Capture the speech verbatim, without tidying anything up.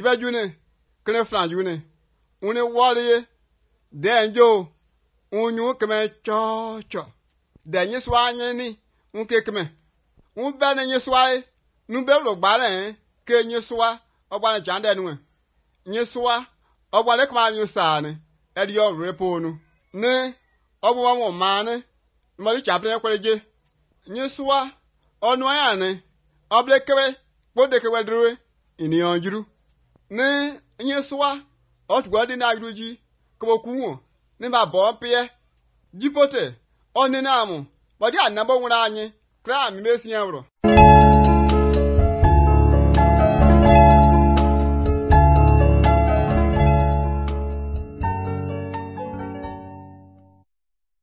jibe june kene fran june une wali denjo unyu keme cho cho denye swanye ni unke keme un be ne nyeswa nu be lo gba le ke nyeswa ogba ne jande nu nyeswa ogba le kma nyu sa ne e di o repo nu ne ogbo wa mo ma ne mo li chaple kweleje nyeswa onu aya ne oble kebe kpode ke wedru ini onjuru ne nyeswa otugwa di na agruji ko kuwo ne ba bo pe jipote oni na amu bodi anabo nwura anyi kra mi mesi enwro